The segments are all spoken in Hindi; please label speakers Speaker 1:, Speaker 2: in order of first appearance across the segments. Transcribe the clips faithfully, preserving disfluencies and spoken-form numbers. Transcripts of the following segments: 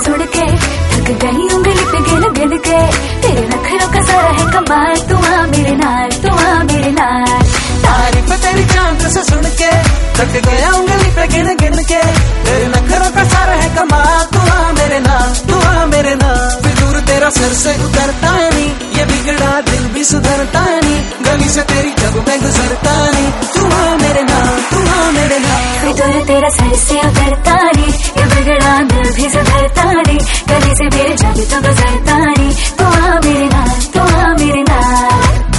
Speaker 1: सुन के थक गई उंगली पे गिन गिन के। तेरे नखरों का सारा है कमाल, तू आ मेरे नाल, तू आ मेरे नाल।
Speaker 2: तारीफ तेरी चांद से सुन के थक गया उंगली पे गिन गिन के। तेरे नखरों का सारा है कमाल, तू आ मेरे नाल, तू आ मेरे नाल। फिर तेरा सर से उतरता नहीं, ये बिगड़ा दिल भी सुधरता नहीं। गली से तेरी जब मैं गुजरता नहीं, तू आ मेरे नाल, तू आ मेरे नाल।
Speaker 1: फिर तेरा सर से उतरता नहीं, ये बिगड़ा दिल भी सुधरता नहीं। गली से मेरे जब तो गुजरता नहीं, तू आ मेरे नाल, तू आ मेरे नाल।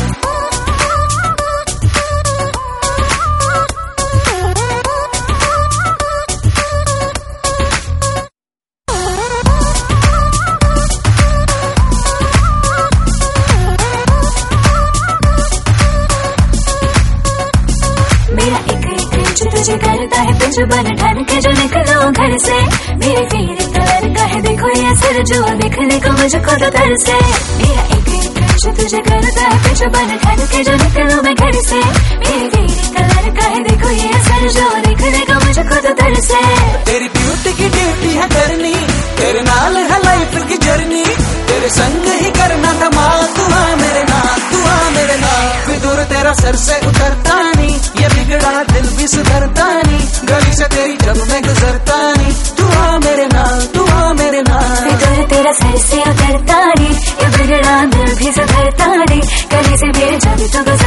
Speaker 1: तुझे करता है पिंजू बन ढन के जो निकलो घर से। मेरे फेरे कलर का है देखो ये सर जो देखने को मुझको तो तरसे। मेरा एक जो तुझे करता है पिंजू बन ढन के जो निकलो मैं घर से। मेरे फेरे कलर का है देखो ये सर जो देखने को मुझको तो तरसे।
Speaker 2: तेरी ब्यूटी की ड्यूटी है करनी, तेरे नाल है लाइफ की जर्नी। तेरे संग ही करना धमाल, तू आ मेरे नाल, तू आ मेरे नाल। फिर तेरा सर से उतरता नहीं, ये बिगड़ा दिल भी सुधरता नहीं। गली से तेरी जब मैं गुजरता नहीं, तू आ मेरे नाल, तू आ मेरे नाल।
Speaker 1: फिर तेरा सर से उतरता नहीं, ये बिगड़ा दिल भी सुधरता नहीं। गली से मेरे जब तो गुजरता